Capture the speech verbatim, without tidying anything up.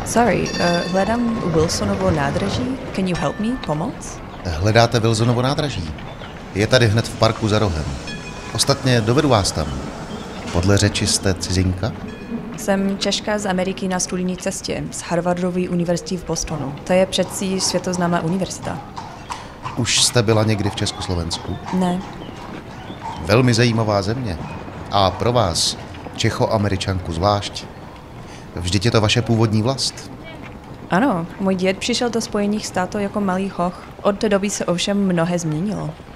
Sorry, uh, hledám Wilsonovo nádraží. Can you help me? Pomoc? Hledáte Wilsonovo nádraží? Je tady hned v parku za rohem. Ostatně dovedu vás tam. Podle řeči jste cizinka? Jsem Češka z Ameriky na studijní cestě z Harvardovy univerzity v Bostonu. To je přeci světoznámá univerzita. Už jste byla někdy v Československu? Ne. Velmi zajímavá země. A pro vás, Čechoameričanku zvlášť. Vždyť je to vaše původní vlast. Ano, můj děd přišel do Spojených států jako malý hoch. Od té doby se ovšem mnohé změnilo.